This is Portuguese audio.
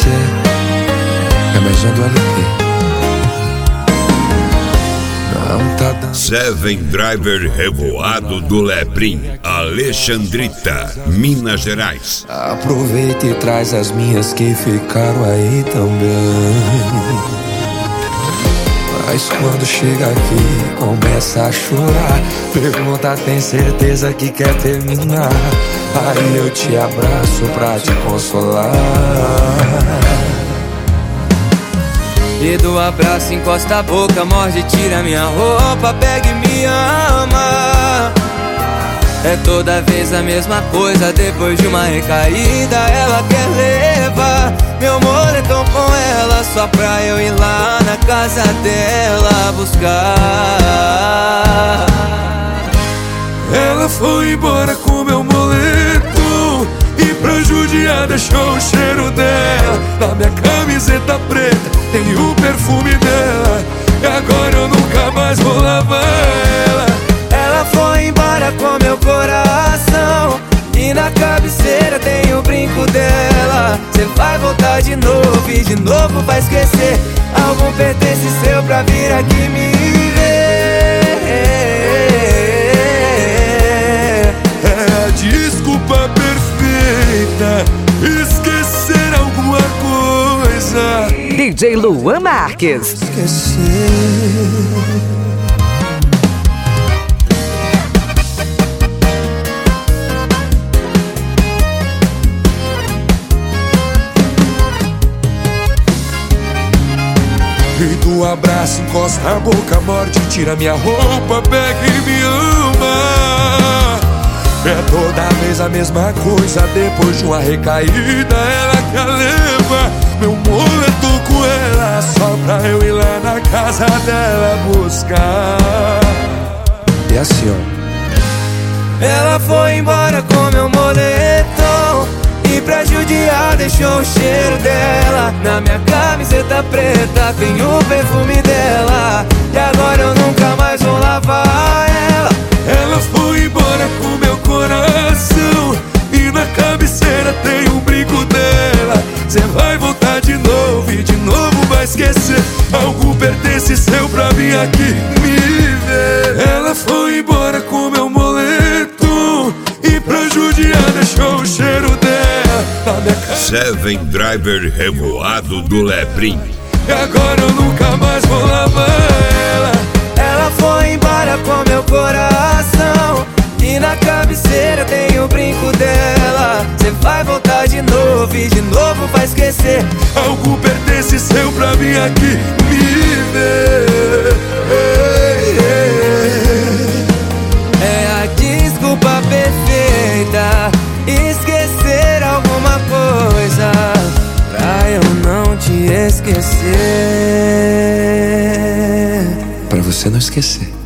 você é mais um do LP. Não tá dando. Seven Driver Revoado do Leprim, Alexandrita, Minas Gerais. Aproveita e traz as minhas que ficaram aí também. Mas quando chega aqui, começa a chorar. Pergunta, tem certeza que quer terminar? Aí eu te abraço pra te consolar. E do abraço encosta a boca, morde, tira minha roupa, pega e me ama. É toda vez a mesma coisa, depois de uma recaída ela quer levar meu moletom com ela, só pra eu ir lá na casa dela buscar. Ela foi embora com meu moletom e pra judiar deixou o cheiro dela na minha camiseta preta, tem o perfume dela. E agora eu nunca mais vou lavar ela. Ela foi embora com meu coração e na cabeceira tem o brinco dela. Cê vai voltar de novo e de novo vai esquecer. Algum pertence seu pra vir aqui me ver. É a desculpa perfeita, esquecer alguma coisa. DJ Luan Marques. Esquecer. E do abraço encosta a boca, morde, tira minha roupa, pega e me ama. É toda vez a mesma coisa, depois de uma recaída ela quer levar meu moletom com ela, só pra eu ir lá na casa dela buscar. E assim, ó. Ela foi embora com meu moletom e pra judiar deixou o cheiro dela na minha camiseta preta, tem o perfume dela. E agora eu nunca mais vou lavar ela. Ela foi embora com meu coração e na cabeceira tem um brinco dela. Cê vai voltar de novo e de novo vai esquecer. Algo pertence seu pra vir aqui me ver. Ela foi embora com meu moletom e pra judiar deixou o cheiro dela na minha casa. Seven Driver Revoado do Leprim. E agora eu nunca mais vou lavar ela. Ela foi embora com meu coração e na cabeceira tem o brinco dela. Cê vai voltar de novo e de novo vai esquecer. Algo pertence seu pra vir aqui me ver. É a desculpa perfeita, esquecer alguma coisa pra eu não te esquecer. Pra você não esquecer.